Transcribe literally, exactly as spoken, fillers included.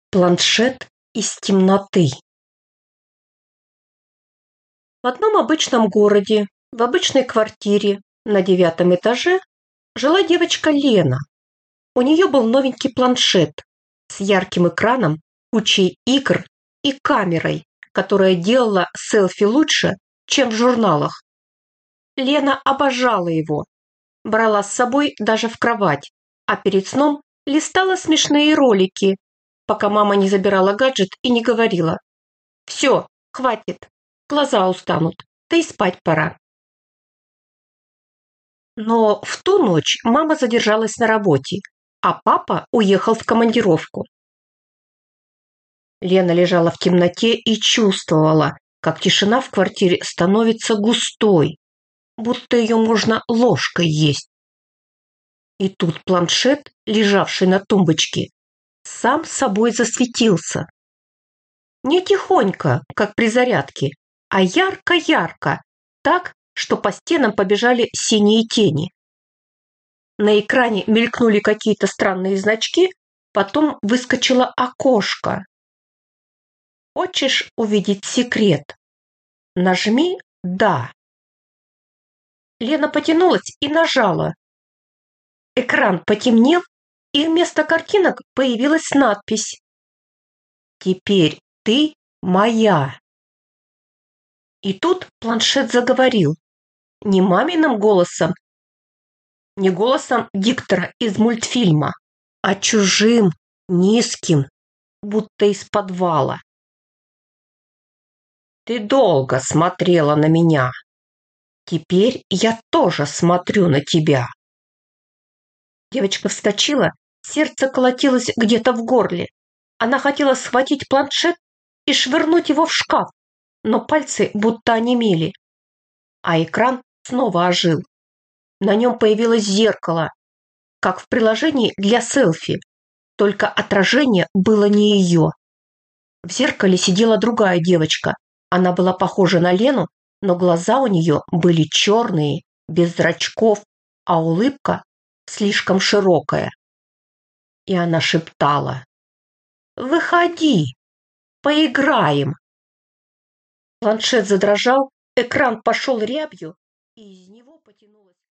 Планшет из темноты. В одном обычном городе, в обычной квартире на девятом этаже жила девочка Лена. У нее был новенький планшет с ярким экраном, кучей игр и камерой, которая делала селфи лучше, чем в журналах. Лена обожала его, брала с собой даже в кровать, а перед сном листала смешные ролики, пока мама не забирала гаджет и не говорила: «Все, хватит, глаза устанут, да и спать пора». Но в ту ночь мама задержалась на работе, а папа уехал в командировку. Лена лежала в темноте и чувствовала, как тишина в квартире становится густой, будто ее можно ложкой есть. И тут планшет, лежавший на тумбочке, сам собой засветился. Не тихонько, как при зарядке, а ярко-ярко, так, что по стенам побежали синие тени. На экране мелькнули какие-то странные значки, потом выскочило окошко. «Хочешь увидеть секрет? Нажми «Да». Лена потянулась и нажала. Экран потемнел, и вместо картинок появилась надпись: «Теперь ты моя». И тут планшет заговорил. Не маминым голосом, не голосом диктора из мультфильма, а чужим, низким, будто из подвала. «Ты долго смотрела на меня. Теперь я тоже смотрю на тебя». Девочка вскочила, сердце колотилось где-то в горле. Она хотела схватить планшет и швырнуть его в шкаф, но пальцы будто онемели. А экран снова ожил. На нем появилось зеркало, как в приложении для селфи, только отражение было не ее. В зеркале сидела другая девочка. Она была похожа на Лену, но глаза у нее были черные, без зрачков, а улыбка слишком широкая. И она шептала: «Выходи, поиграем». Планшет задрожал, экран пошел рябью, и из него потянулась